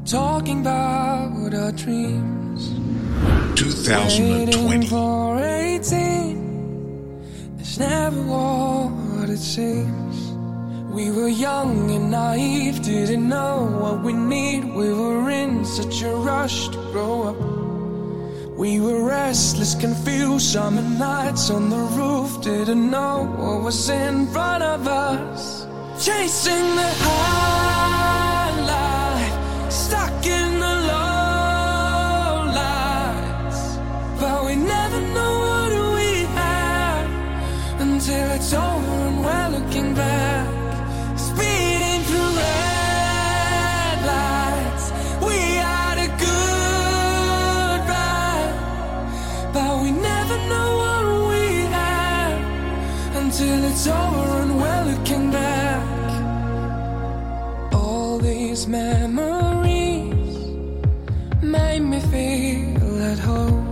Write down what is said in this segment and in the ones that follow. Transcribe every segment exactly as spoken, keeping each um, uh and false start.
talking about our dreams. twenty twenty. Waiting for eighteen. It's never what it seems. We were young and naive, didn't know what we need. We were in such a rush to grow up. We were restless, confused, summer nights on the roof, didn't know what was in front of us. Chasing the high life, stuck in the low lights. But we never know what we have until it's over and we're looking back. Speeding through red lights, we had a good ride. But we never know what we have until it's over and we're looking back. All these memories made me feel at home.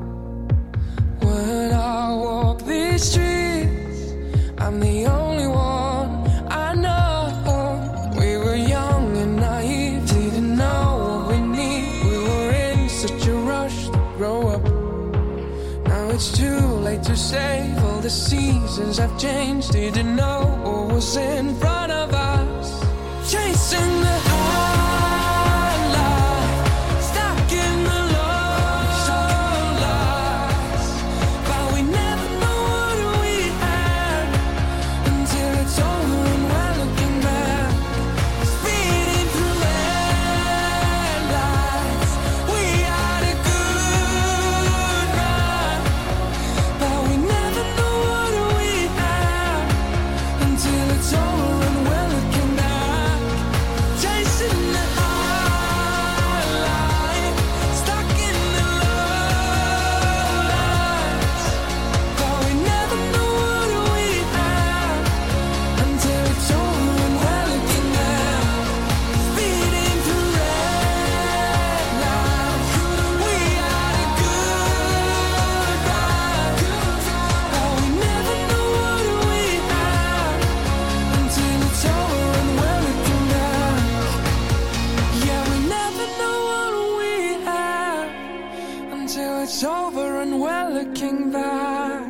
When I walk these streets, I'm the only one I know. We were young and naive, didn't know what we need. We were in such a rush to grow up. Now it's too late to save, all the seasons have changed. Didn't know what was in front of us. Chasing the high life, stuck in the low lights. But we never know what we have until it's over and we're looking back. Speeding through red lights, we had a good ride. But we never know what we have until it's over and we're looking back. Chasing the high life, stuck in the low lights. But we never know what we have until it's over and we're looking back. Speeding through red lights, we had a good ride. But we never know what we have until it's over and we're looking back. Yeah, we never know what we have until it's over and we're looking back.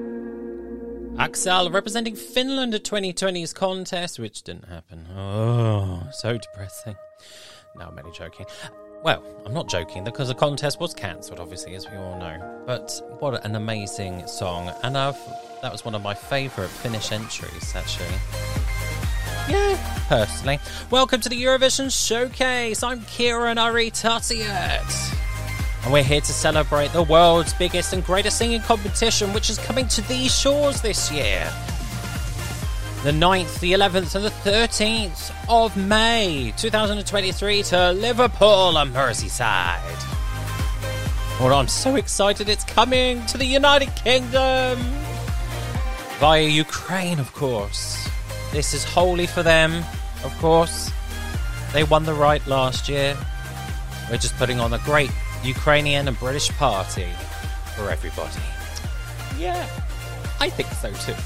Axel representing Finland at twenty twenty's contest, which didn't happen. Oh, so depressing. No, I'm only joking. Well, I'm not joking because the contest was cancelled, obviously, as we all know. But what an amazing song. And I've, that was one of my favourite Finnish entries, actually. Yeah, personally. Welcome to the Eurovision Showcase. I'm Kieran Ari-Tuttiert. And we're here to celebrate the world's biggest and greatest singing competition, which is coming to these shores this year. The ninth, the eleventh and the thirteenth of May twenty twenty-three to Liverpool and Merseyside. Well, I'm so excited it's coming to the United Kingdom. Via Ukraine, of course. This is wholly for them, of course. They won the right last year. We're just putting on a great Ukrainian and British party for everybody. Yeah, I think so too.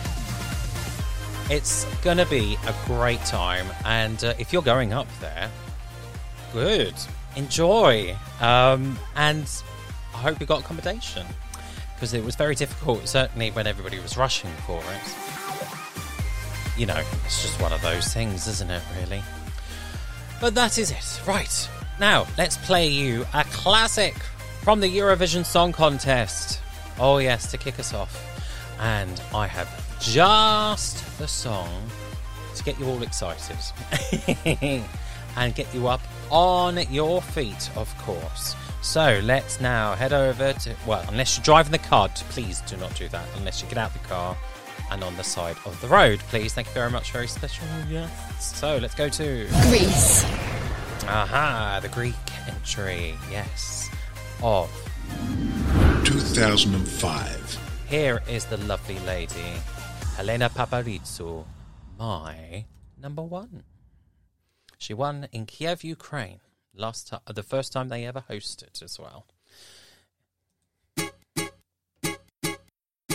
It's going to be a great time, and uh, if you're going up there, good, enjoy, um, and I hope you got accommodation, because it was very difficult, certainly when everybody was rushing for it. You know, it's just one of those things, isn't it, really? But that is it. Right, now let's play you a classic from the Eurovision Song Contest. Oh yes, to kick us off. And I have just the song to get you all excited and get you up on your feet, of course. So let's now head over to, well, unless you're driving the car, please do not do that unless you get out the car and on the side of the road, please. Thank you very much, very special. Yes. So let's go to Greece. Aha, the Greek entry, yes, of two thousand five. Here is the lovely lady Helena Paparizou, my number one. She won in Kiev, Ukraine, last time, the first time they ever hosted as well.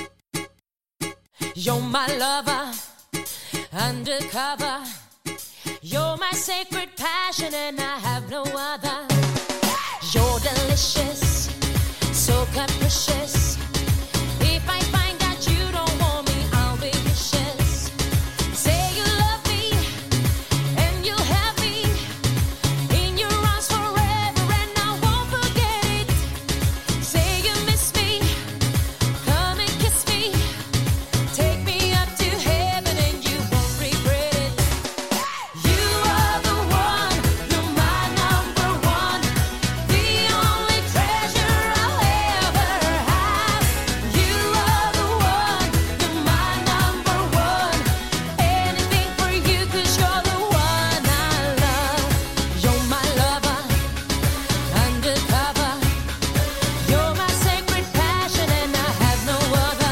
You're my lover, undercover. You're my sacred passion and I have no other. You're delicious, so capricious. If I find out you don't want me, I'll be vicious. Say you love me and you'll have me in your arms forever and I won't forget it. Say you miss me, come and kiss me. Take me up to heaven and you won't regret it. You are the one, you're my number one, the only treasure I'll ever have. You are the one, you're my number one, anything for you 'cause you're the one I love. You're my lover, undercover. You're my sacred passion and I have no other.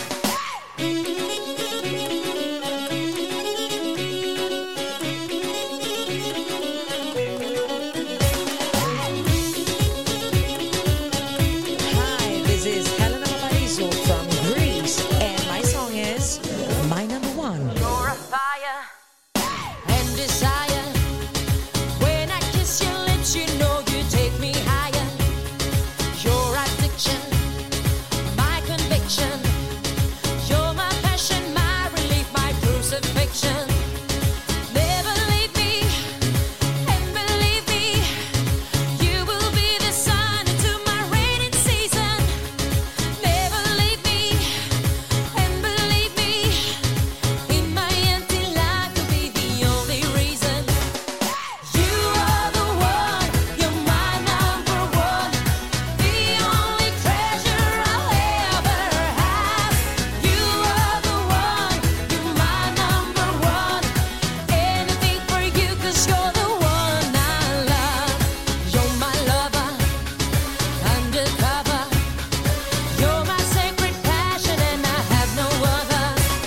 Hi, this is Helena Paradiso from Greece, and my song is My Number One. You're a fire and desire. When I kiss your lips, you know you take me higher. Your addiction, my conviction. You're my passion, my relief, my crucifixion. Never leave me, and believe me, you will be the sun into my rainy season. Never leave me, and believe me, in my empty life you'll be the only reason. You are the one, you're my number one, the only treasure I'll ever have. You are the one, you're my number one, anything for you 'cause you're the one I love. You're my lover, undercover. You're my sacred passion and I have no other.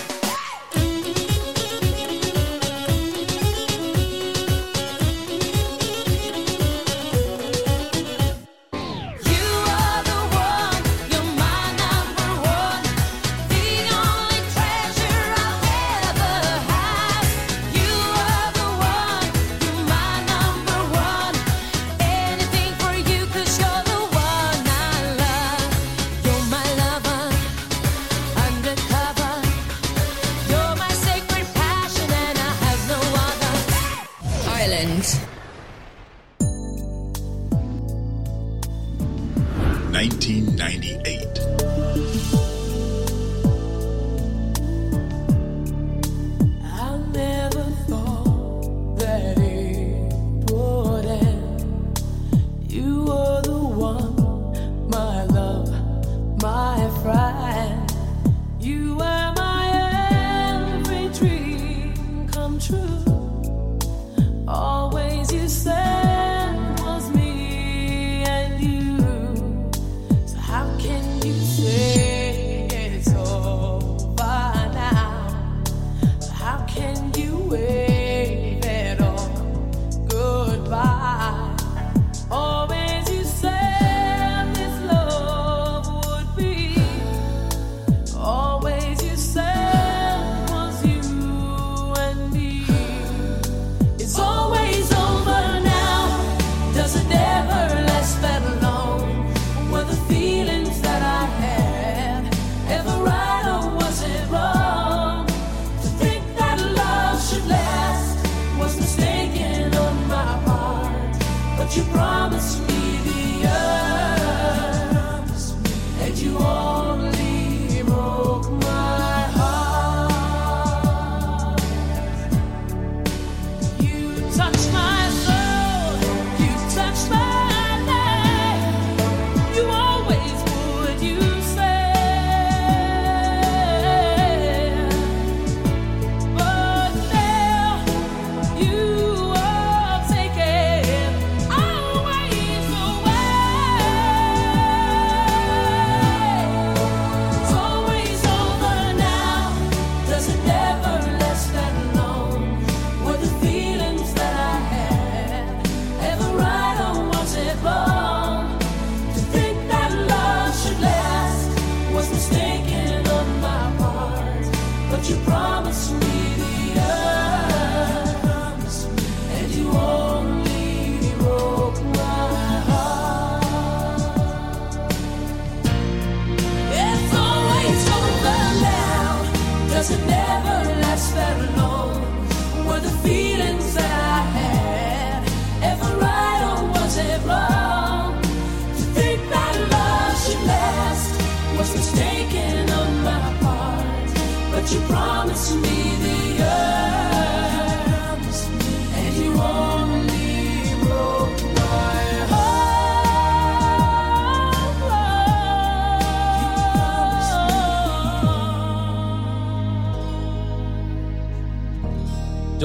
You are the one, you're my number one, the only treasure I'll ever have. You are the one, you're my number one, anything for you 'cause you're the one I love. You're my lover, undercover. You're my sacred passion and I have no other. Ireland. nineteen ninety-eight. I never thought that it would end. You were the one, my love, my friend. You were my every dream come true. Always you said was me and you. So how can you say it's over now? How can you wave it all goodbye? Always you said this love would be. Always you said was you and me. It's always over now. Does it ever last that long? Were the feelings that I had ever right or was it wrong? To think that love should last was mistaken on my part. But you promised me the earth, and you only broke my heart. You touched my soul, you touched my life. You always would, you said. But now you are taken away.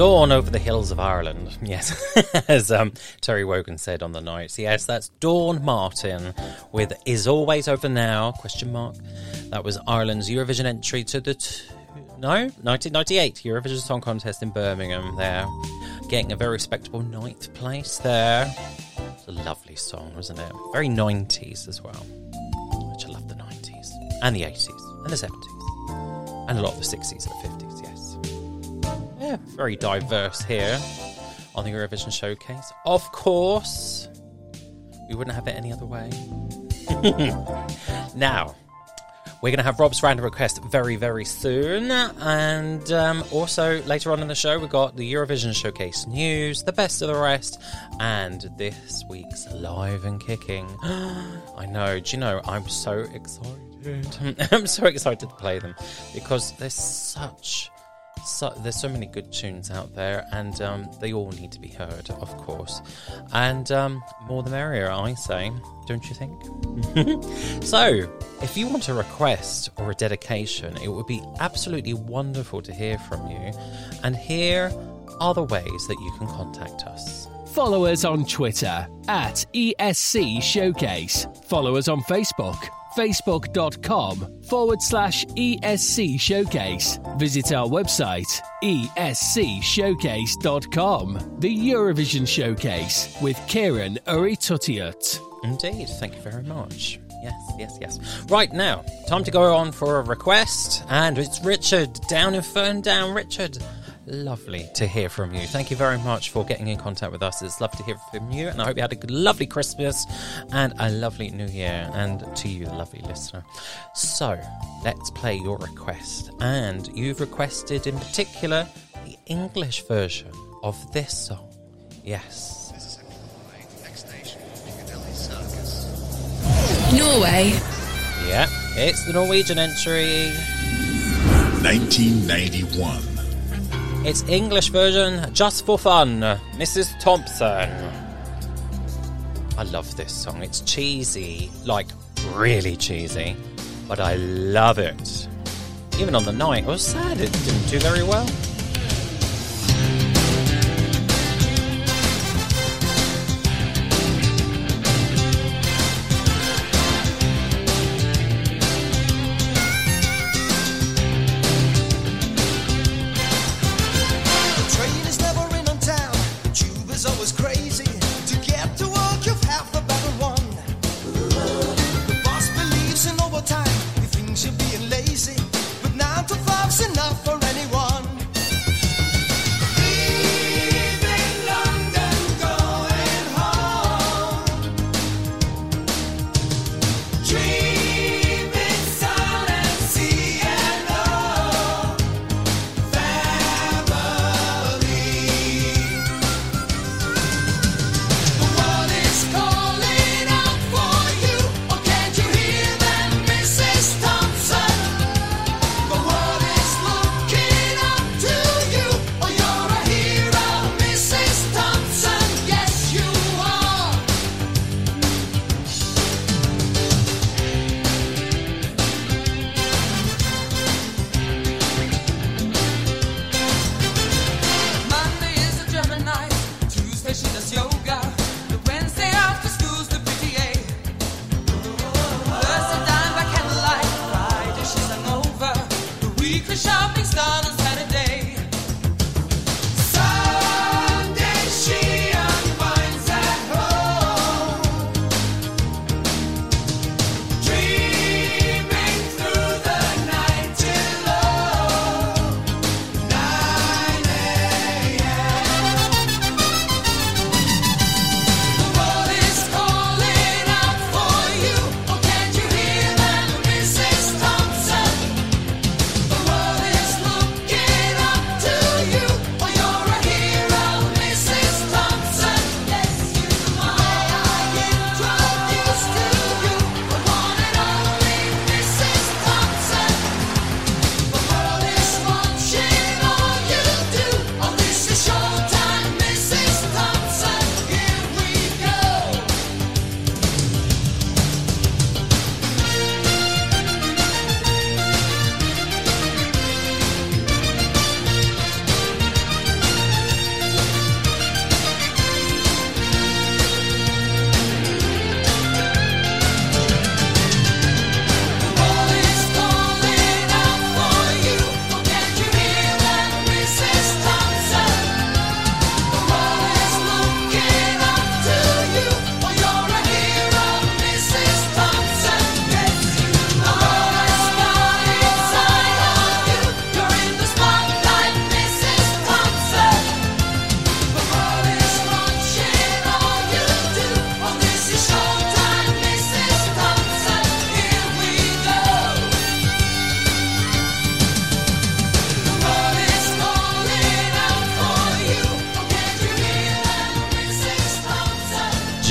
Dawn over the hills of Ireland. Yes, as um, Terry Wogan said on the night. Yes, that's Dawn Martin with Is Always Over Now, question mark. That was Ireland's Eurovision entry to the... T- no? nineteen ninety-eight Eurovision Song Contest in Birmingham there. Getting a very respectable ninth place there. It's a lovely song, wasn't it? Very nineties as well. Which I love the nineties. And the eighties. And the seventies. And a lot of the sixties and the fifties, yes. Yeah, very diverse here on the Eurovision Showcase. Of course, we wouldn't have it any other way. Now, we're going to have Rob's random request very, very soon. And um, also, later on in the show, we've got the Eurovision Showcase news, the best of the rest, and this week's Live and Kicking. I know, do you know, I'm so excited. I'm so excited to play them because there's such... So, there's so many good tunes out there, and um, they all need to be heard, of course. And um, more the merrier, I say, don't you think? So, if you want a request or a dedication, it would be absolutely wonderful to hear from you. And here are the ways that you can contact us. Follow us on Twitter at E S C Showcase. Follow us on Facebook. Facebook.com forward slash ESC Showcase. Visit our website, E S C showcase dot com. The Eurovision Showcase with Kieran Uritutiut. Indeed, thank you very much. Yes, yes, yes. Right now, time to go on for a request, and it's Richard down in Ferndown. Richard, lovely to hear from you. Thank you very much for getting in contact with us. It's lovely to hear from you, and I hope you had a good, lovely Christmas and a lovely New Year, and to you, the lovely listener. So, let's play your request, and you've requested in particular the English version of this song. Yes. Norway. Yeah, it's the Norwegian entry. nineteen ninety-one. It's English version, Just for Fun, Missus Thompson. I love this song. It's cheesy, like really cheesy, but I love it. Even on the night, I was sad it didn't do very well. Enough for anyone.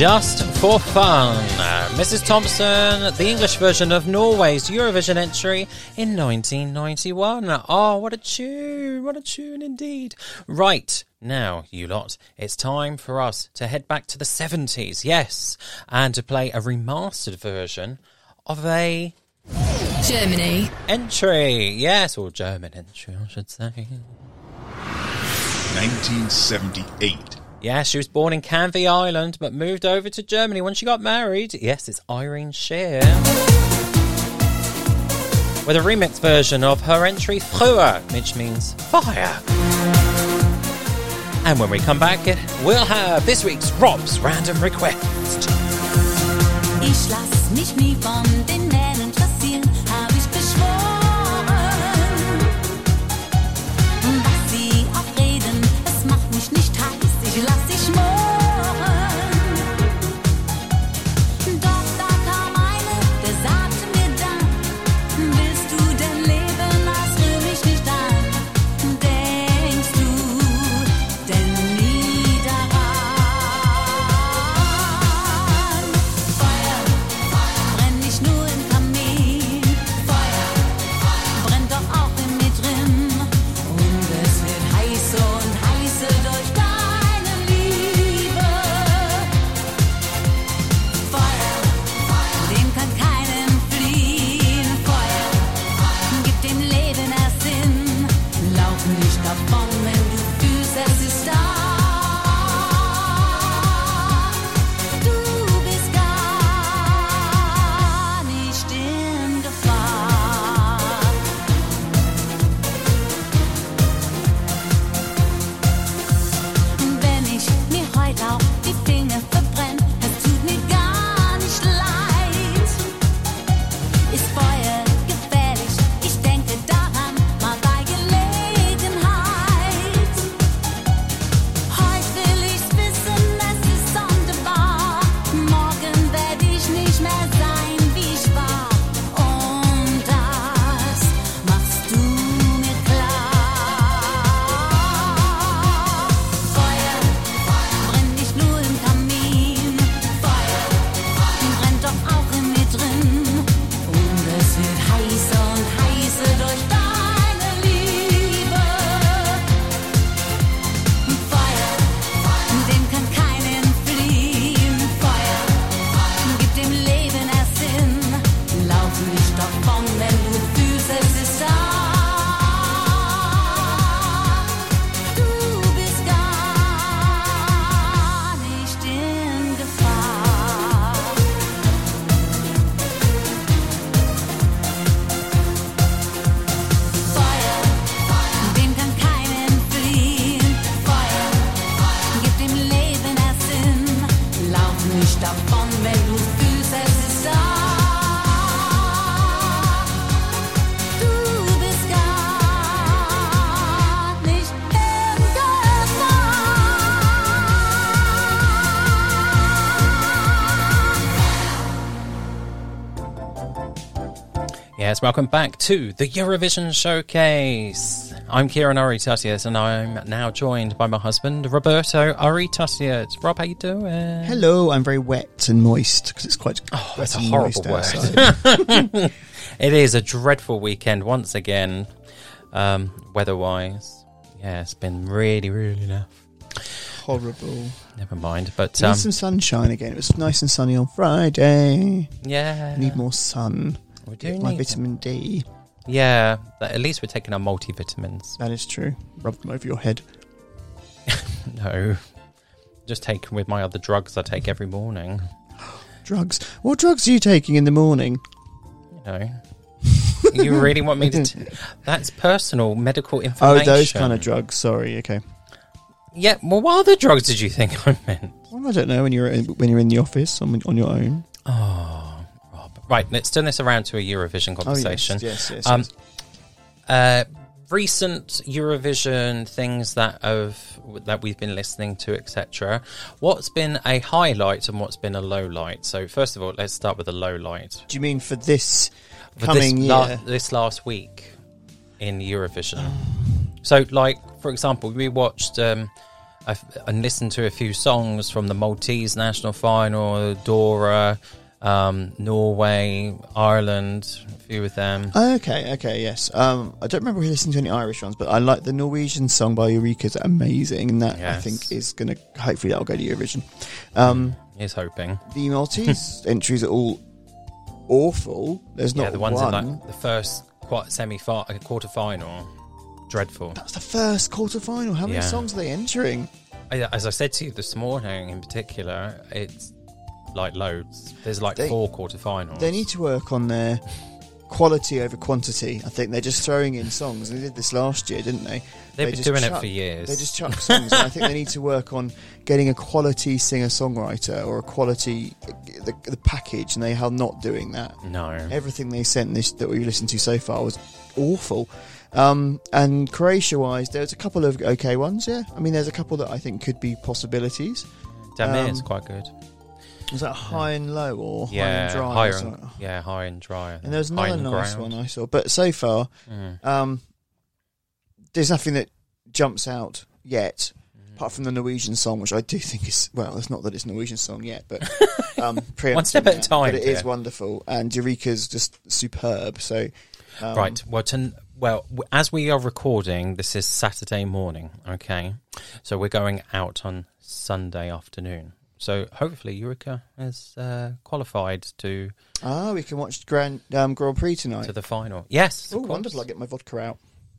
Just for Fun. Uh, Missus Thompson, the English version of Norway's Eurovision entry in nineteen ninety-one. Oh, what a tune. What a tune indeed. Right. Now, you lot, it's time for us to head back to the seventies, yes, and to play a remastered version of a Germany entry, yes, or German entry, I should say. nineteen seventy-eight. Yeah, she was born in Canvey Island, but moved over to Germany when she got married. Yes, it's Irene Shear. With a remix version of her entry, Früher, which means fire. And when we come back, we'll have this week's Rob's Random Request. Ich lass mich nie von den Männern interessieren, hab ich beschworen. Was sie auch reden, es macht mich nicht heiß, ich lass sie schmoren. Doch da kam eine, der sagte mir dann, willst du denn leben, als rühr mich nicht an? Denkst du denn nie daran? Feuer brennt nicht nur im Kamin, Feuer brennt doch auch in mir drin. Und es wird heißer und heißer durch deine Liebe. Feuer, dem kann keinem fliehen. Feuer, gibt dem Leben erst Sinn. Lauf nicht davon, wenn du fühlst, es ist da. Du bist gar nicht in Gefahr. Wenn ich mir heute auch die Finger verbrenne, es tut mir gar nicht leid. Ist Feuer gefährlich? Ich denke daran, mal bei Gelegenheit. Heute will ich's wissen, es ist sonderbar. Morgen werd ich nicht mehr sein, wie ich war. Und das machst du mir klar. Feuer brennt nicht nur im Kamin, Feuer brennt doch auch in mir drin. Und es wird heißer und heißer durch deine Liebe. Feuer, dem kann keinen fliehen. Feuer, gibt dem Leben erst Sinn. Lauf nicht davon, wenn du fühlst, es ist da. Du bist gar nicht in Gefahr. Feuer, dem kann keinen fliehen. Feuer, gibt dem Leben erst Sinn. Lauf nicht davon, wenn du fühlst, es ist da. Du bist gar nicht in Yes, welcome back to the Eurovision Showcase. I'm Kieran Aritatius, and I'm now joined by my husband, Roberto Aritatius. Rob, how you doing? Hello, I'm very wet and moist because it's quite Oh, wet that's a and horrible moist word. outside. It is a dreadful weekend once again, um, weather-wise. Yeah, it's been really, really rough. Horrible. Never mind, but Need um, some sunshine again. It was nice and sunny on Friday. yeah, Need more sun. we do My need vitamin D. Yeah, but at least we're taking our multivitamins. That is true. Rub them over your head. No, just taken with my other drugs I take every morning. Drugs. What drugs are you taking in the morning? You know, you really want me to? T- That's personal medical Oh, information. those kind of drugs. Sorry. Okay. Yeah. Well, what other drugs did you think I meant? Well, I don't know. When you're in, when you're in the office on on your own. Oh, Rob. Right. Let's turn this around to a Eurovision conversation. Oh, yes. Yes. Yes. Um, yes. Uh, recent Eurovision things that have that we've been listening to, et cetera. What's been a highlight and what's been a low light? So first of all, let's start with the low light. Do you mean for this For coming this, year? la- this last week in Eurovision. So, like for example, we watched um, I've, and listened to a few songs from the Maltese national final, Dora, um, Norway, Ireland, a few of them. Okay, okay, yes. Um, I don't remember listening to any Irish ones, but I like the Norwegian song by Eureka's amazing, and that Yes. I think is going to, hopefully that'll go to Eurovision. Um, He's hoping. the Maltese entries are all awful. There's not Yeah, the ones one. in like the first quite semi quarter final. Dreadful. That's the first quarter final. How many Yeah. songs are they entering? I- As I said to you this morning, in particular, it's like loads. There's like They- four quarterfinals. They need to work on their quality over quantity. I think they're just throwing in songs. They did this last year, didn't they? They've They been just doing it chuck- for years. They just chuck songs, and I think they need to work on getting a quality singer-songwriter or a quality the, the package, and they are not doing that. No. Everything they sent this that we listened to so far was awful. Um, and Croatia-wise, there's a couple of okay ones. Yeah, I mean, there's a couple that I think could be possibilities. Damir's um, quite good. Was that high and low or high Yeah, and dry? or higher something? and, yeah, high and dry. I think. And there was High another and nice ground. one I saw, but so far, Mm. um, there's nothing that jumps out yet, apart from the Norwegian song, which I do think is well. It's not that it's a Norwegian song yet, but um, One step at a preempting that. time, But it is dear. wonderful, and Eureka's just superb. So, um, Right. Well, to, well, w- as we are recording, this is Saturday morning. Okay, so we're going out on Sunday afternoon. So hopefully Eureka is uh, qualified to ah, we can watch Grand um, Grand Prix tonight. to the final. Yes. Oh, of course. wonderful! I get my vodka out.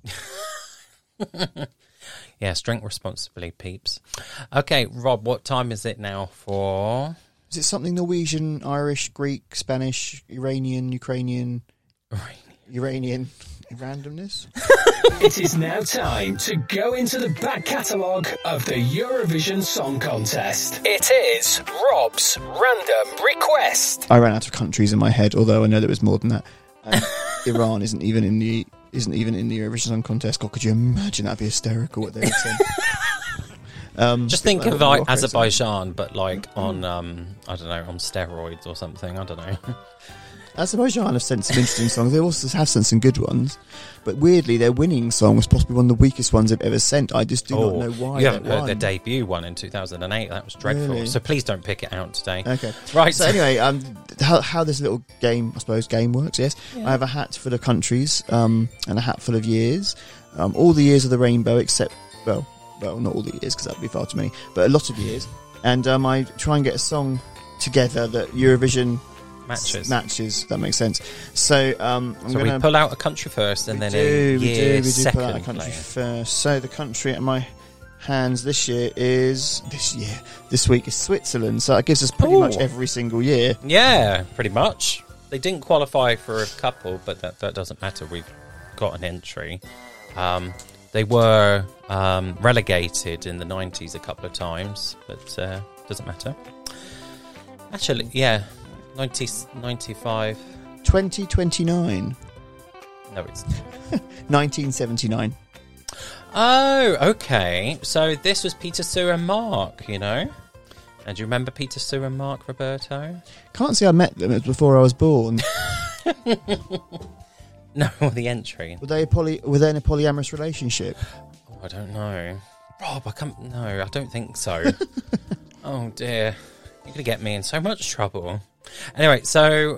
Yes, drink responsibly, peeps. Okay, Rob, what time is it now for? Is it something Norwegian, Irish, Greek, Spanish, Iranian, Ukrainian, Iranian randomness? It is now time to go into the back catalogue of the Eurovision Song Contest. It is Rob's Random Request. I ran out of countries in my head, although I know there was more than that. And Iran isn't even in the isn't even in the Eurovision Song Contest. God, could you imagine? That'd be hysterical what they would send. um, Just think of uh, like Morocco, Azerbaijan, but like on um, I don't know, on steroids or something. I don't know. Azerbaijan have sent some interesting songs. They also have sent some good ones, but weirdly, their winning song was possibly one of the weakest ones they've ever sent. I just do not know why. Oh, you haven't they heard won. their debut one in two thousand eight. That was dreadful. Really? So please don't pick it out today. Okay. Right. So anyway, um, how, how this little game, I suppose, game works, yes. Yeah. I have a hat full of countries um, and a hat full of years. Um, all the years of the rainbow except, well, well, not all the years because that would be far too many, but a lot of years. And um, I try and get a song together that Eurovision Matches. s- matches, if that makes sense. So um, I'm So going we pull out a country first and we then do, a we year do, we do second pull out a country player. first. So the country at my hands this year is this year this week is Switzerland. So that gives us pretty Ooh. much every single year. Yeah, pretty much. They didn't qualify for a couple, but that, that doesn't matter. We've got an entry. Um, they were um, relegated in the nineties a couple of times, but uh, doesn't matter. Actually, yeah, ninety, ninety-five. twenty twenty-nine. No, it's... nineteen seventy-nine. Oh, okay. So this was Peter, Sue and Mark, you know? And do you remember Peter, Sue and Mark, Roberto? Can't say I met them. It was before I was born. No, the entry. Were they a poly? Were they in a polyamorous relationship? Oh, I don't know. Rob, I can't... No, I don't think so. Oh, dear. You're going to get me in so much trouble. Anyway, so...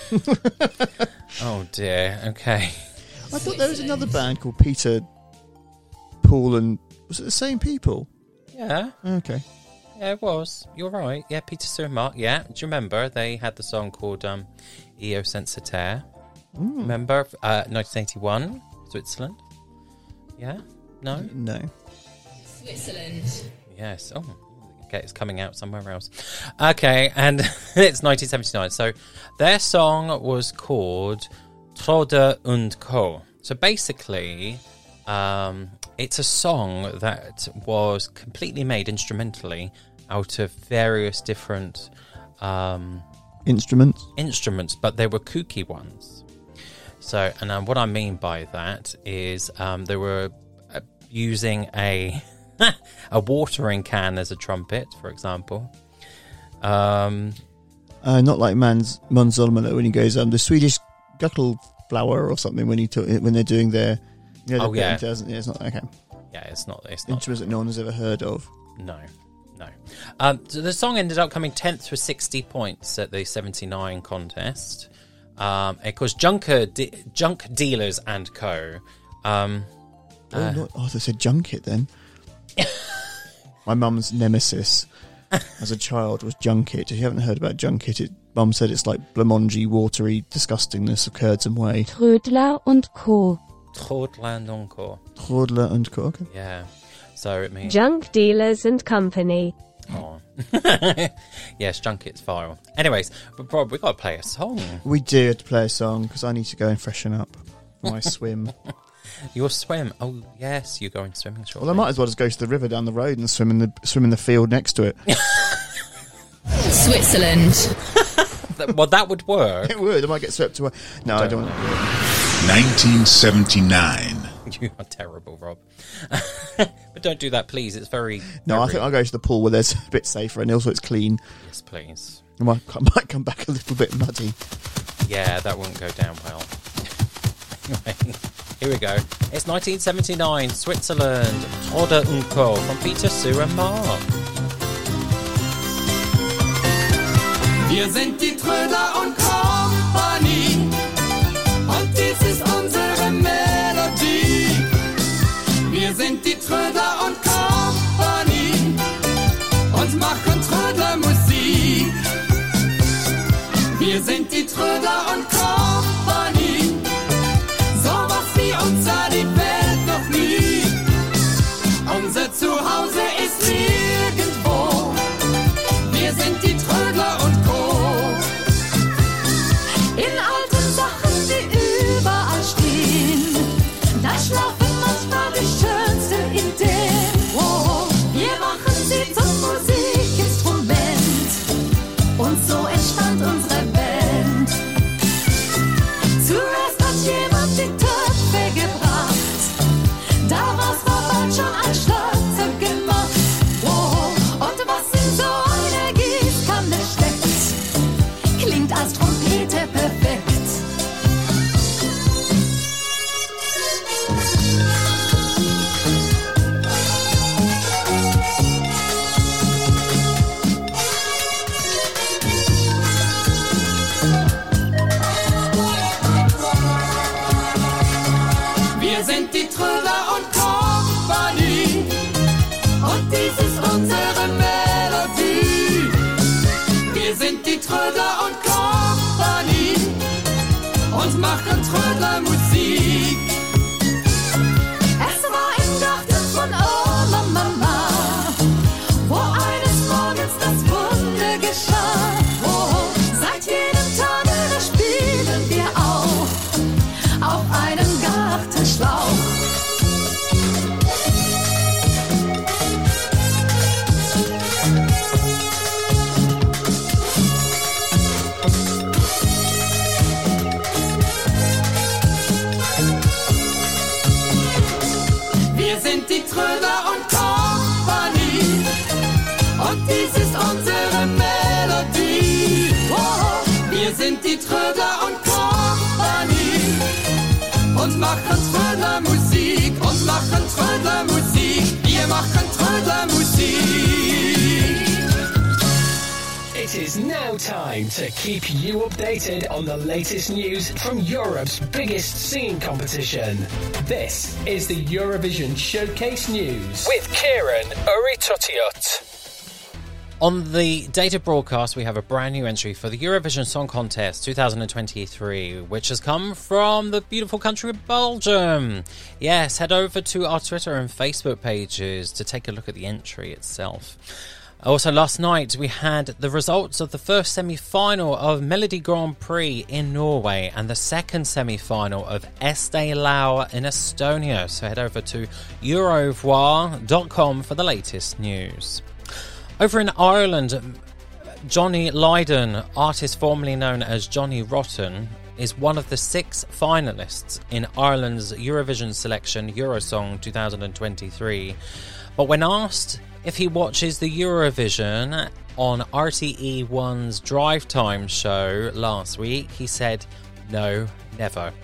Oh, dear. Okay. I thought there was another band called Peter, Paul, and was it the same people? Yeah. Okay. Yeah, it was. You're right. Yeah, Peter, Sue and Mark. Yeah. Do you remember? They had the song called um, Io Senza Te. Remember? Uh, nineteen eighty-one, Switzerland. Yeah? No? No. Switzerland. Yes. Oh, okay. It's coming out somewhere else. Okay, and it's nineteen seventy-nine. So their song was called Trode und Co. So basically, um, it's a song that was completely made instrumentally out of various different um, Instruments. instruments, but they were kooky ones. So, and um, what I mean by that is um, they were uh, using a a watering can as a trumpet, for example. Um, Uh, not like Mans Måns Zelmerlöw when he goes um the Swedish guttle flower or something when he took when they're doing their you know, Oh, their yeah. bit, doesn't- yeah, it's not okay. yeah, it's not. It's not. Instruments that no one has ever heard of. No, no. Um, so the song ended up coming tenth with sixty points at the seventy-nine contest. Um, it was Junker, De- Junk Dealers and Co. Um, Oh, uh, not, oh, they said Junket then. My mum's nemesis as a child was Junket. If you haven't heard about Junket, it, Mum said it's like blamongy, watery disgustingness of curds and whey. Trödler und Co. Trotland encore. Trödler und Co. Okay. Yeah. So it means... Junk Dealers and Company. Oh. Yes, Junket's vile. Anyways, but Rob, we've got to play a song. We do have to play a song because I need to go and freshen up for my swim. Your swim. Oh, yes, you're going swimming shortly. Well, I might as well just go to the river down the road and swim in the swim in the field next to it. Switzerland. Well, that would work. It would. I might get swept away. No, I don't want to do it. nineteen seventy-nine. You are terrible, Rob. But don't do that, please. It's very... No, I very- think I'll go to the pool where there's a bit safer and also it's clean. Yes, please. I might, I might come back a little bit muddy. Yeah, that wouldn't go down well. Anyway, here we go. It's nineteen seventy-nine, Switzerland, Trödler und Co. from Peter, Sue and Mark. Wir sind die Trödler und Company und dies ist unsere Melodie. Wir sind die Trödler und Company und machen Trödlermusik. Wir sind die Trödler und Company, sowas wie uns sah die Welt noch nie. Unser Zuhause ist nirgendwo. Wir sind die Trödler und Co. In alten Sachen, die überall stehen, da schlafen manchmal die schönsten Ideen. Oh, wir machen sie zum Musikinstrument und so entstand unsere Band. Zuerst hat jemand die Töpfe gebracht, daraus war bald schon ein Schlagzeug gemacht. Oh, und was in so einer Gießkanne steckt, klingt als Trompete perfekt. Wir sind die Trödler und Company und dies ist unsere Melodie. Wir sind die Trödler und Company und machen Trödlermusik. Es war im Garten von Oma Mama, wo eines Morgens das Wunder geschah. Oh, seit jedem Tage da spielen wir auch auf einem Gartenschlauch. Wir sind die Trödler und Company und dies ist unsere Melodie. Oh, wir sind die Trödler und Company und machen Trödlermusik und machen Trödlermusik. Wir machen Trödlermusik. It is now time to keep you updated on the latest news from Europe's biggest singing competition. This is the Eurovision Showcase News with Kieran Uritotiot. On the data broadcast, we have a brand new entry for the Eurovision Song Contest twenty twenty-three, which has come from the beautiful country of Belgium. Yes, head over to our Twitter and Facebook pages to take a look at the entry itself. Also, last night we had the results of the first semi-final of Melodi Grand Prix in Norway and the second semi-final of Estee Lauder in Estonia. So head over to eurovoix dot com for the latest news. Over in Ireland, Johnny Lydon, artist formerly known as Johnny Rotten, is one of the six finalists in Ireland's Eurovision selection Eurosong twenty twenty-three. But when asked if he watches the Eurovision on R T E one's Drive Time show last week, he said, no, never.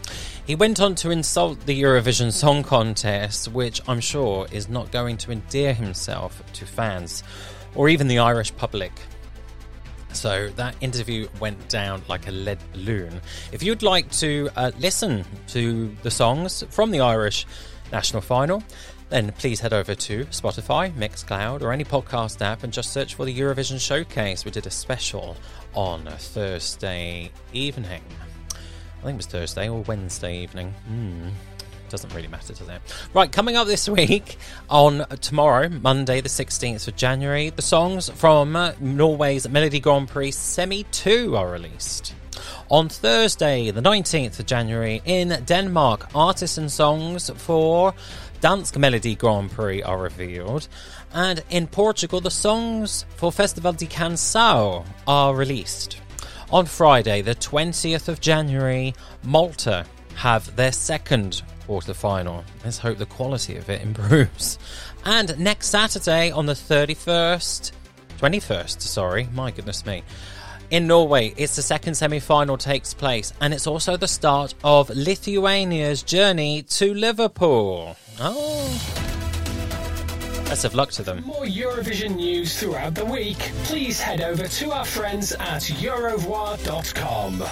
He went on to insult the Eurovision Song Contest, which I'm sure is not going to endear himself to fans or even the Irish public. So that interview went down like a lead balloon. If you'd like to uh, listen to the songs from the Irish national final, then please head over to Spotify, Mixcloud, or any podcast app and just search for the Eurovision Showcase. We did a special on Thursday evening. I think it was Thursday or Wednesday evening. Hmm. Doesn't really matter, does it? Right, coming up this week on tomorrow, Monday the sixteenth of January, the songs from uh, Norway's Melodi Grand Prix Semi two are released. On Thursday the nineteenth of January in Denmark, artists and songs for Dansk Melodi Grand Prix are revealed. And in Portugal, the songs for Festival de Canção are released. On Friday the twentieth of January, Malta have their second quarter-final. Let's hope the quality of it improves. And next Saturday on the thirty-first, twenty-first, sorry, my goodness me, in Norway, it's the second semi-final takes place, and it's also the start of Lithuania's journey to Liverpool. Oh, best of luck to them. More Eurovision news throughout the week. Please head over to our friends at eurovoix dot com.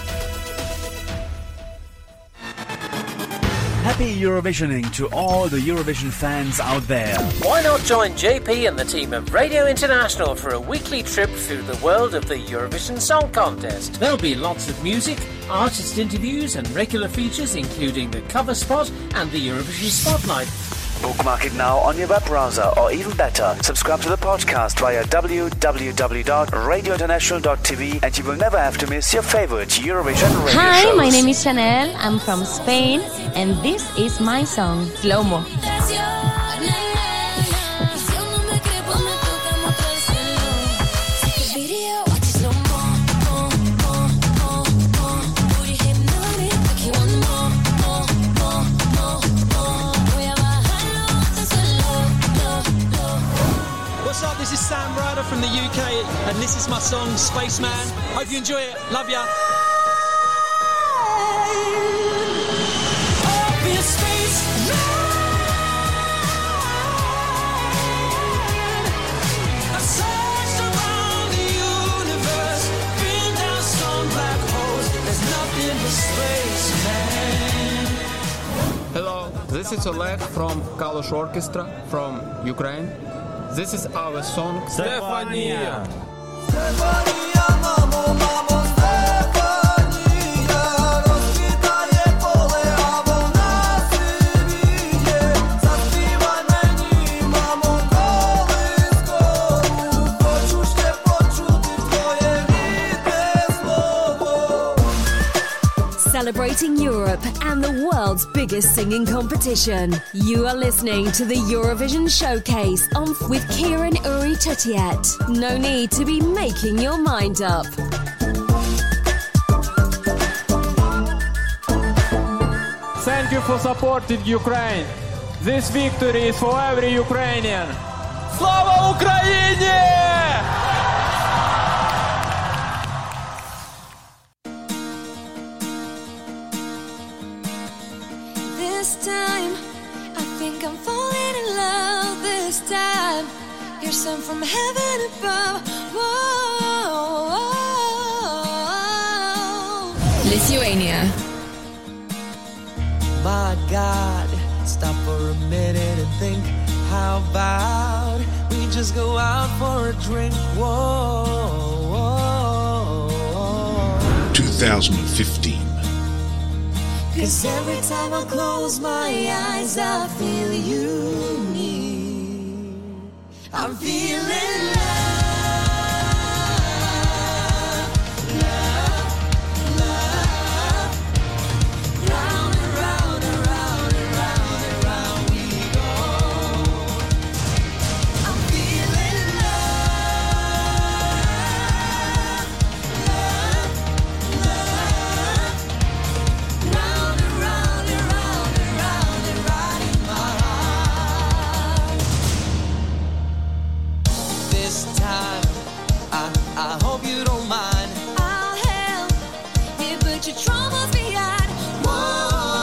Happy Eurovisioning to all the Eurovision fans out there. Why not join J P and the team of Radio International for a weekly trip through the world of the Eurovision Song Contest? There'll be lots of music, artist interviews and regular features including the cover spot and the Eurovision Spotlight. Bookmark it now on your web browser, or even better, subscribe to the podcast via w w w dot radio international dot t v and you will never have to miss your favorite Eurovision radio Hi, shows. my name is Chanel. I'm from Spain, and this is my song, Slow-Mo. What's up? This is Sam Ryder from the U K, and this is my song Spaceman. Hope you enjoy it. Love ya. Up in space, I've searched around the universe, been down some black holes. There's nothing but space, man. Hello, this is Oleg from Kalush Orchestra from Ukraine. This is our song Stefania. Stefania, mamo, mamo, Stefania, rozkwitaje pole, a wona sywinie. Zaśpiewaj meni, mamo, kołyskowu, poczuście poczuty twoje bite słowo. Celebrating Europe and the world's biggest singing competition. You are listening to the Eurovision Showcase on with Kieran Uri Tutiet. No need to be making your mind up. Thank you for supporting Ukraine. This victory is for every Ukrainian. Slava Ukraini! This time, I think I'm falling in love. This time, you're sent from heaven above. Whoa, Lithuania. My God, stop for a minute and think. How about we just go out for a drink? Whoa, whoa, whoa. twenty fifteen. Cause every time I close my eyes, I feel you near. I'm feeling love, love, love. Round and round and round and round and round we go. I'm feeling love, love, love. Round and round and round and round and round in my heart. This time, I, I hope you don't mind. I'll help you put your troubles behind. Whoa.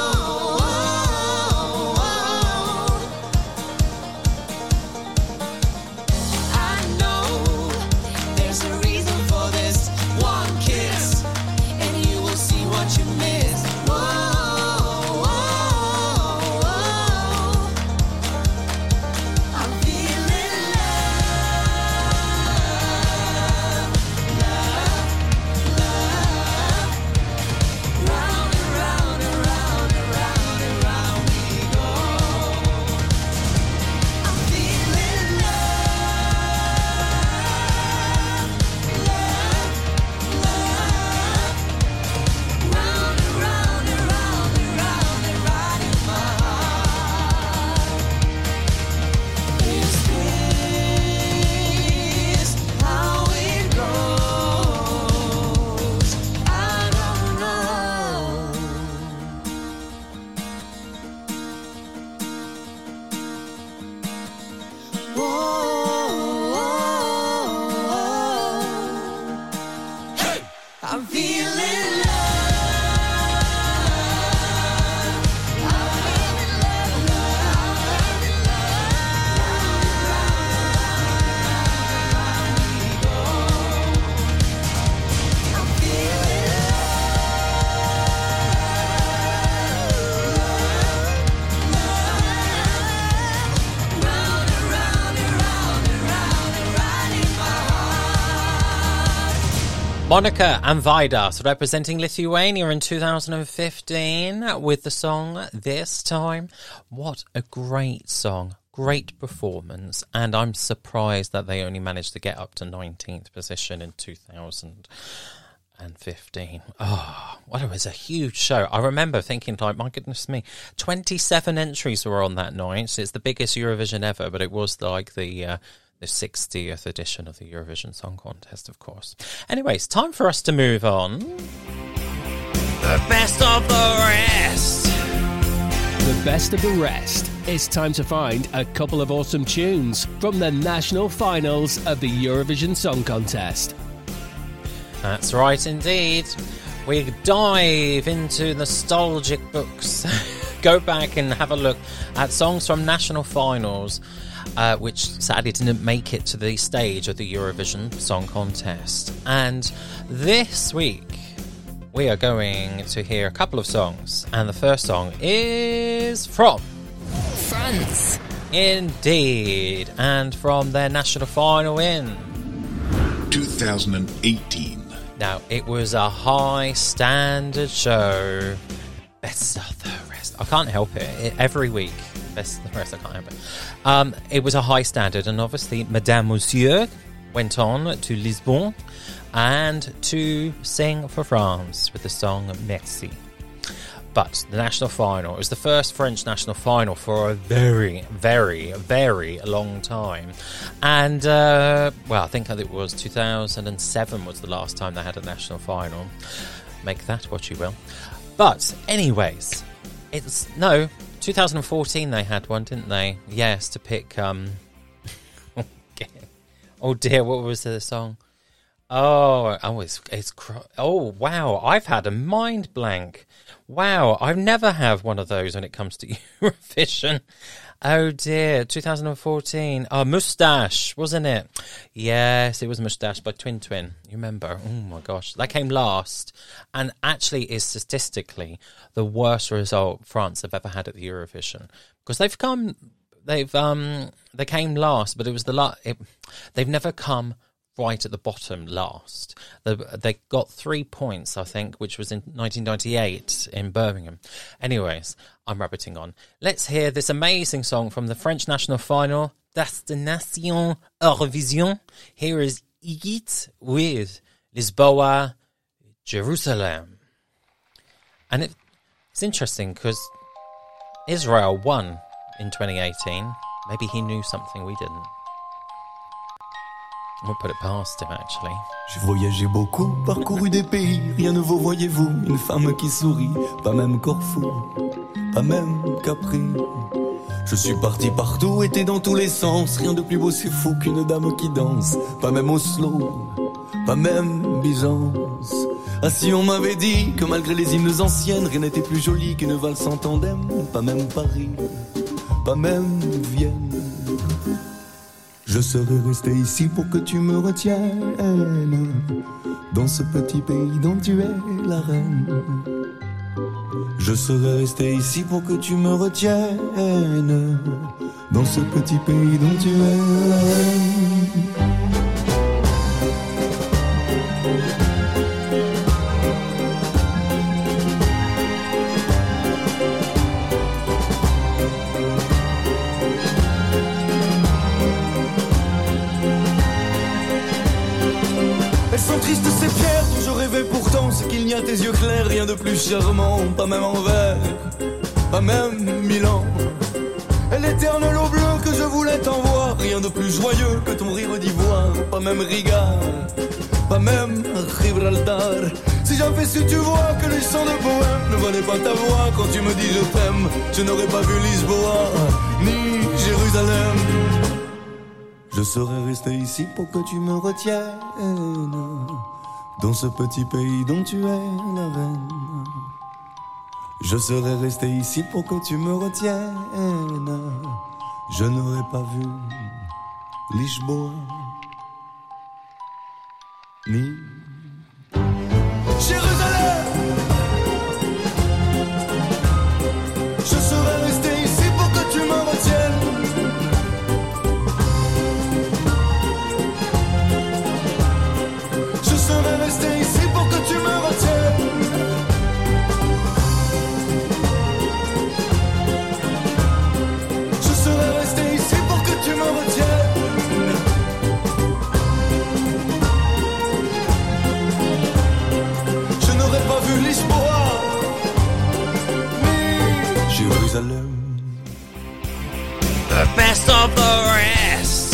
I'm feeling love. Monica and Vaidas representing Lithuania in two thousand fifteen with the song This Time. What a great song. Great performance. And I'm surprised that they only managed to get up to nineteenth position in two thousand fifteen. Oh, well, it was a huge show. I remember thinking, like, my goodness me, twenty-seven entries were on that night. It's the biggest Eurovision ever, but it was like the... Uh, the sixtieth edition of the Eurovision Song Contest, of course. Anyways, time for us to move on. The best of the rest. The best of the rest. It's time to find a couple of awesome tunes from the national finals of the Eurovision Song Contest. That's right, indeed. We dive into nostalgic books. Go back and have a look at songs from national finals, uh, which sadly didn't make it to the stage of the Eurovision Song Contest. And this week, we are going to hear a couple of songs. And the first song is from France. Indeed. And from their national final in two thousand eighteen. Now, it was a high standard show. Best of the rest. I can't help it. it every week. Best of the rest, I can't help it. Um, it was a high standard, and obviously Madame Monsieur went on to Lisbon and to sing for France with the song Merci. But the national final, it was the first French national final for a very, very, very long time. And, uh, well, I think that it was two thousand seven was the last time they had a national final. Make that what you will. But, anyways, it's, no, two thousand fourteen they had one, didn't they? Yes, to pick, um, oh dear, what was the song? Oh, oh, it's, it's, oh, wow, I've had a mind blank. Wow, I've never had one of those when it comes to Eurovision. Oh dear, two thousand fourteen. Oh, Moustache, wasn't it? Yes, it was Moustache by Twin Twin. You remember? Oh my gosh, that came last, and actually is statistically the worst result France have ever had at the Eurovision, because they've come, they've um, they came last, but it was the la- it, they've never come right at the bottom last. They, they got three points, I think, which was in nineteen ninety-eight in Birmingham. Anyways, I'm rabbiting on. Let's hear this amazing song from the French national final, Destination Eurovision. Here is Igit with Lisboa, Jerusalem. And it, it's interesting because Israel won in twenty eighteen. Maybe he knew something we didn't. We'll put it past him, actually. J'ai voyagé beaucoup, parcouru des pays. Rien ne vaut, voyez-vous, une femme qui sourit. Pas même Corfou, pas même Capri. Je suis parti partout, été dans tous les sens. Rien de plus beau, c'est fou qu'une dame qui danse. Pas même Oslo, pas même Byzance. Ah si on m'avait dit que malgré les hymnes anciennes, rien n'était plus joli qu'une valse en tandem. Pas même Paris, pas même Vienne. Je serais resté ici pour que tu me retiennes, dans ce petit pays dont tu es la reine. Je serais resté ici pour que tu me retiennes, dans ce petit pays dont tu es la reine. Ce qu'il n'y a tes yeux clairs, rien de plus charmant. Pas même Anvers, pas même Milan. Et l'éternel eau bleue que je voulais t'envoyer, rien de plus joyeux que ton rire d'ivoire. Pas même Riga, pas même Gibraltar. Si j'avais su, tu vois que les chants de poèmes ne valaient pas ta voix. Quand tu me dis je t'aime, je n'aurais pas vu Lisboa ni Jérusalem. Je serais resté ici pour que tu me retiennes, dans ce petit pays dont tu es la reine. Je serais resté ici pour que tu me retiennes. Je n'aurais pas vu Lisboa ni Jérusalem. Je serais resté ici pour que tu me retiennes. Je serais resté ici pour que tu me retiennes. Je serais resté ici pour que tu me retiennes. Je n'aurais pas vu Lisboa ni Jérusalem. The best of the rest.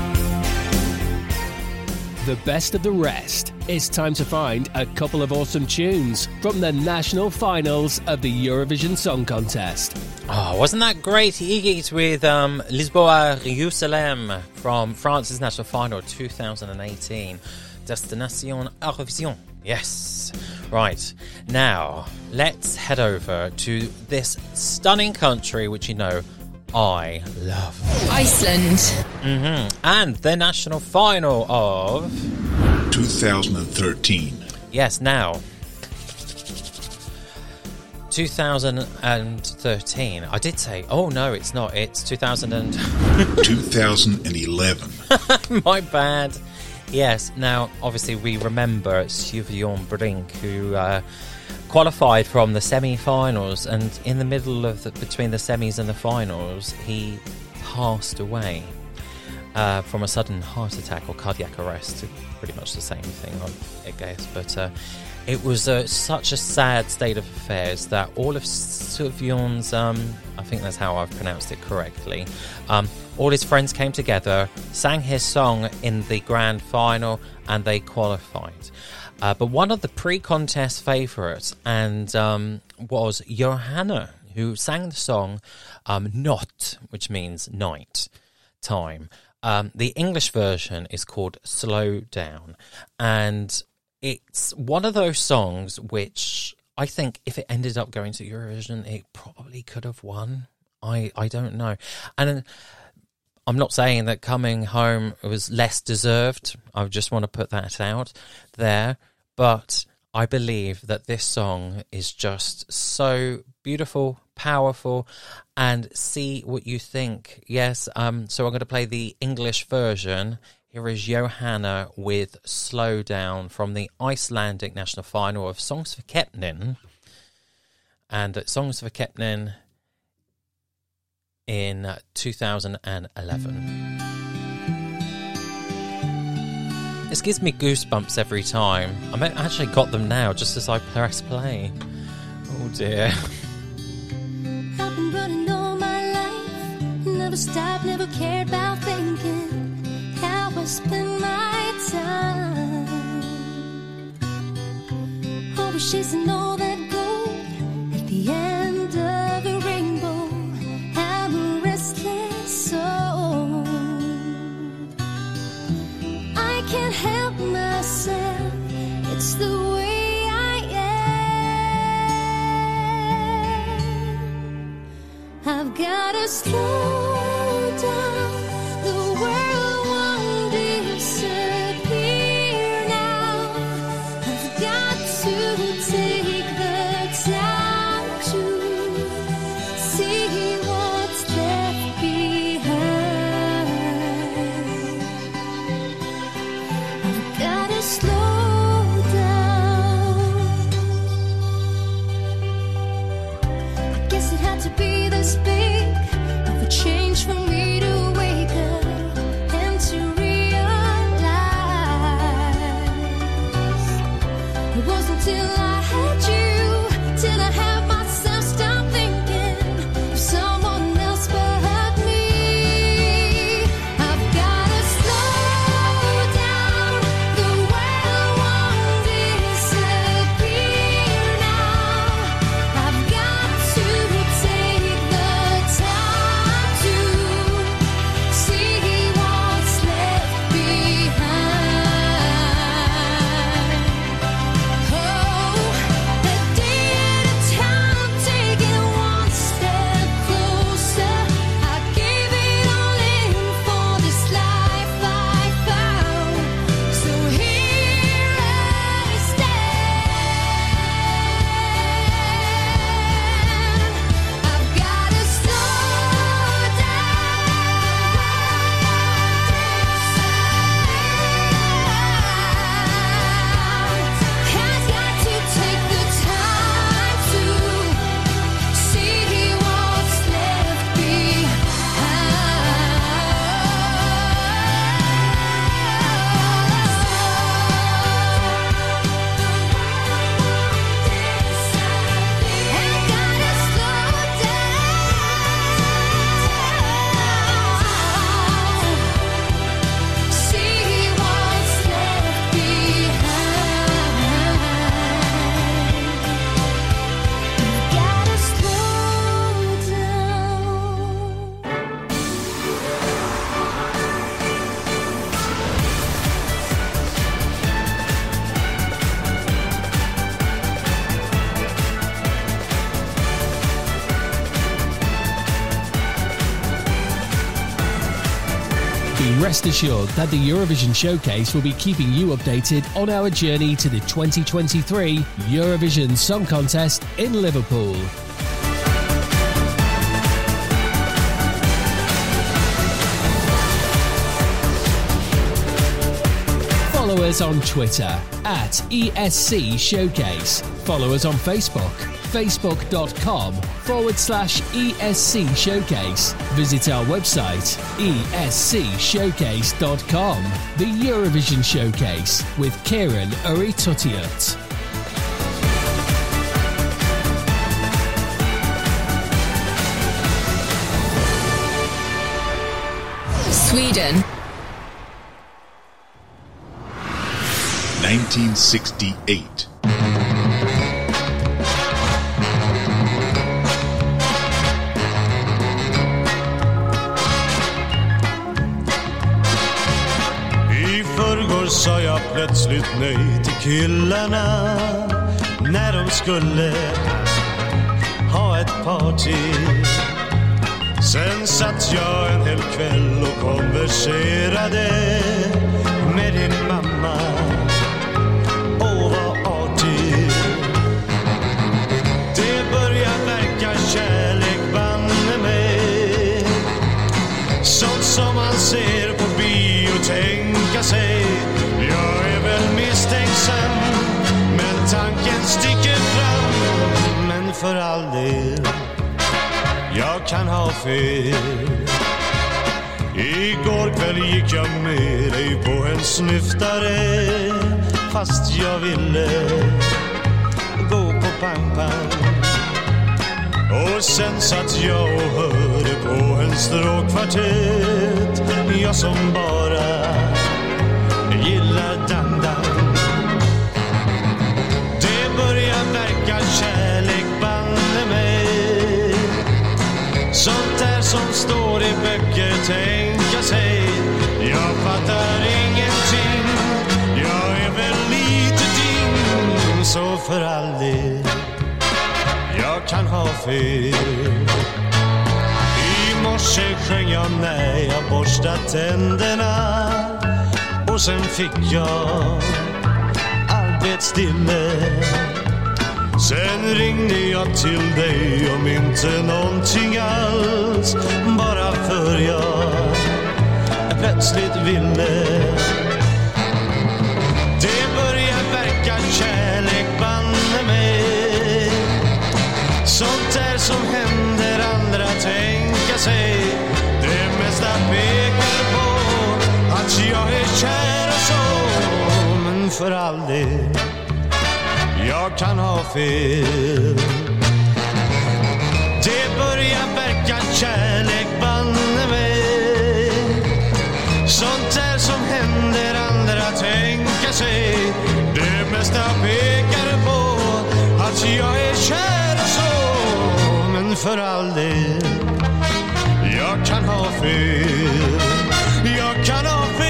The best of the rest. It's time to find a couple of awesome tunes from the national finals of the Eurovision Song Contest. Oh, wasn't that great? Igit with um, Lisboa Jerusalem from France's national final two thousand eighteen. Destination Eurovision. Yes. Right. Now, let's head over to this stunning country, which you know I love. Iceland. Mm-hmm. And the national final of two thousand thirteen. Yes, now two thousand thirteen. I did say, oh no, it's not. It's two thousand and two thousand eleven. My bad. Yes, now obviously we remember Sylvian Brink, who uh, qualified from the semi-finals, and in the middle of the, between the semis and the finals, he passed away uh, from a sudden heart attack or cardiac arrest. Pretty much the same thing, I guess. But uh, it was uh, such a sad state of affairs that all of Sylvian's, um, I think that's how I've pronounced it correctly, um, all his friends came together, sang his song in the grand final, and they qualified. Uh, but one of the pre-contest favourites and um, was Johanna, who sang the song um, Not, which means night time. Um, the English version is called Slow Down, and it's one of those songs which I think if it ended up going to Eurovision, it probably could have won. I, I don't know. And I'm not saying that Coming Home was less deserved. I just want to put that out there. But I believe that this song is just so beautiful, powerful, and see what you think. Yes, um, so I'm going to play the English version. Here is Johanna with Slow Down from the Icelandic national final of Songs for Keppnin. And Songs for Keppnin in two thousand eleven. This gives me goosebumps every time. I actually got them now just as I press play. Oh dear. I've been running all my life, never stopped, never cared about thinking how I spend my time. Always chasing all that gold at the end of a rainbow. I'm a restless soul. I can't help myself, it's the way I am. I've gotta slow down, the world won't disappear now. I've got to take the time to see what's left behind. I've gotta slow down. I guess it had to be this big of a change for me to wake up and to realize it wasn't till I had you, till I had myself stop thinking of someone else but me. I've gotta slow down, the world won't disappear now. I've got to take the time to see what's left behind. Rest assured that the Eurovision Showcase will be keeping you updated on our journey to the twenty twenty-three Eurovision Song Contest in Liverpool. Follow us on Twitter at E S C Showcase. Follow us on Facebook, facebook.com forward slash ESC Showcase. Visit our website, E S C showcase dot com. The Eurovision Showcase with Kieran Uri-Tuttiert. Sweden. nineteen sixty-eight. I förrgår sa jag plötsligt nej till killarna när de skulle ha ett party. Sen satt jag en hel kväll och konverserade med din mamma. Åh, vad artig. Det börjar verka kärlek, banne mig. Sånt som man ser på bio, tänka sig. Jag är väl misstänksam, men tanken sticker fram. Men för all del, jag kan ha fel. Igår kväll gick jag med dig på en snyftare, fast jag ville gå på pang-pang. Och sen satt jag och hörde på en stråkkvartett, jag som bara gillar dang-dang. Det börjar verka kärlek, banne mig. Sånt där som står i böcker, tänka sig. Jag fattar ingenting, jag är väl lite din. Så för all del, jag kan ha fel. I morse sjöng jag när jag borstat tänderna, och sen fick jag arbetsstille. Sen ringde jag till dig om inte någonting alls, bara för jag plötsligt ville. Det börjar verka kärlek, banne mig. Sånt där som händer andra, tänka sig. Det mesta pekar på att jag är kär och så. Men för all del, jag kan ha fel. Det börjar verka kärlek, banne mig. Sånt där som händer andra, tänka sig. Det mesta pekar på att jag är kär och så. Men för all del, jag kan ha fel. Jag kan ha fel.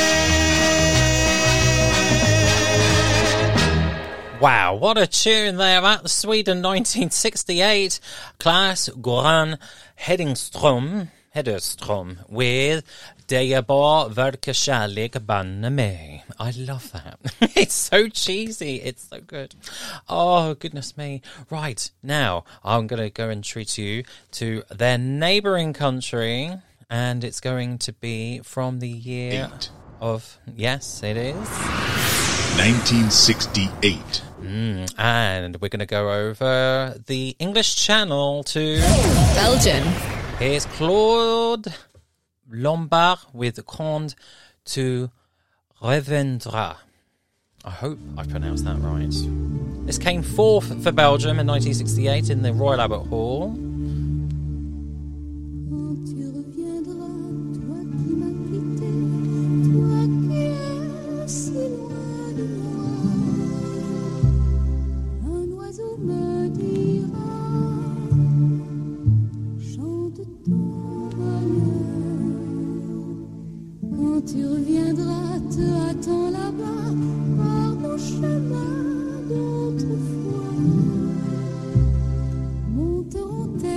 Wow, what a tune there. That's Sweden nineteen sixty-eight. Claes Goran Hedingström, Hederström with Det bara verkar kärlek, banne mig. I love that. It's so cheesy. It's so good. Oh, goodness me. Right, now I'm going to go and treat you to their neighbouring country, and it's going to be from the year Eight. of... Yes, it is. nineteen sixty-eight. Mm, and we're going to go over the English Channel to Belgium. Here's Claude Lombard with Conde to Reviendra. I hope I pronounced that right. This came fourth for Belgium in nineteen sixty-eight in the Royal Albert Hall. Tu reviendras, te attends là-bas, par mon chemin d'autrefois. Monteront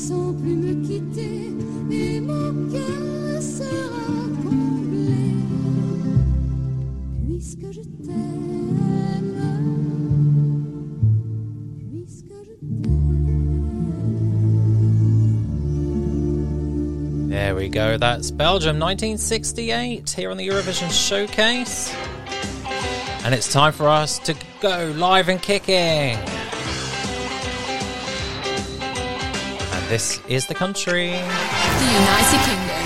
sans plus me quitter et mon cœur sera comblé puisque je t'aime, puisque je t'aime. There we go. That's Belgium, nineteen sixty-eight, here on the Eurovision Showcase. And it's time for us to go live and kicking. And this is the country. The United Kingdom.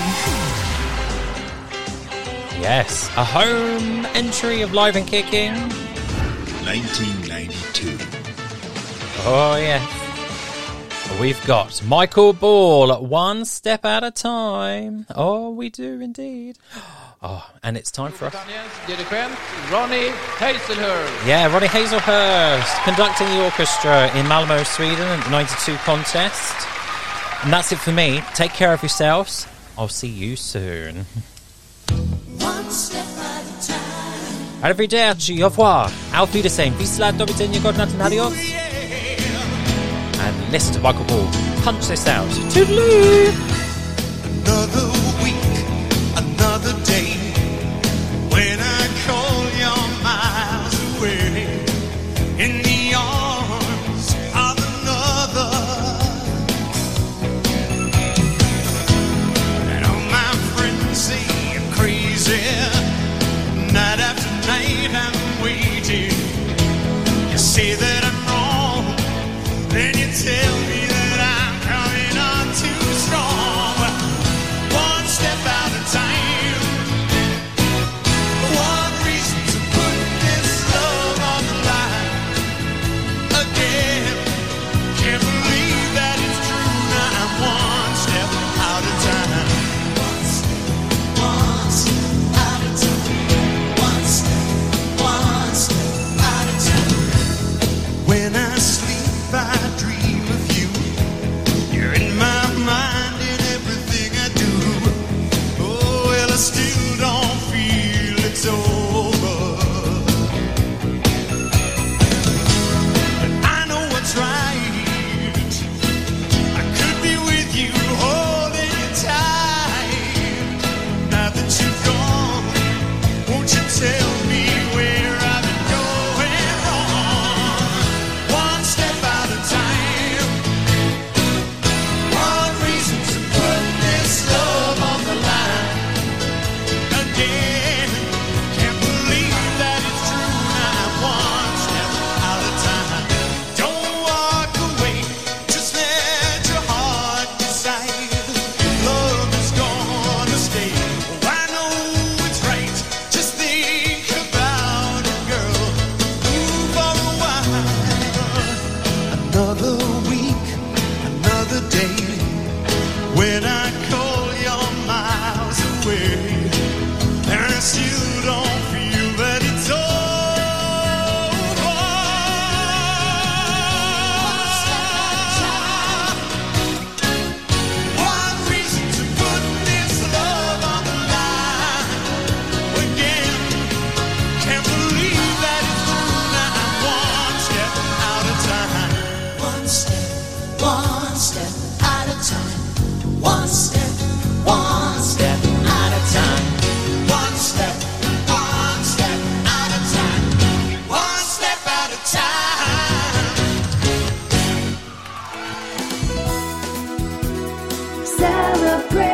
Yes, a home entry of live and kicking. nineteen ninety-two. Oh, yeah. We've got Michael Ball, One Step at a Time. Oh, we do indeed. Oh, and it's time for us. Dirigent Ronnie Hazelhurst. Yeah, Ronnie Hazelhurst conducting the orchestra in Malmö, Sweden at the ninety-two contest. And that's it for me. Take care of yourselves. I'll see you soon. One step at a time. Arrivederci, au revoir, auf Wiedersehen, Wisla, do widzenia, godnatten, adios. And listen to Michael Ball punch this out. Toodaloo! Another week, another day, when I call your miles away, in the arms of another. And all my friends say I'm crazy, night after night I'm waiting. You say that I'm wrong, then you tell me that I'm coming on too strong. One step at a time. One reason to put this love on the line again. Can't believe that it's true. Now I'm one step at a time. One step, one step at a time. One step, one step at a time. When I sleep, I dream of you. You're in my mind in everything I do. Oh, well, I still don't feel it's over. But I know what's right. I could be with you, holding you tight. Now that you're gone, won't you tell me where I've been going wrong? One step at a time. One reason to put this love on the line again. Can't believe that it's true. Now I'm one step at a time. Don't walk away, just let your heart decide. Love is gonna stay. Oh, I know it's right. Just think about it, girl. Move for a while. Another week, another day, when I call your miles away, and I still don't feel that it's over. One reason to put this love on the line again. Can't believe that it's true. Now I'm one step at a time. One step, one step at a time. One step, one step at a time. One step, one step at a time. One step at a time. Celebrate.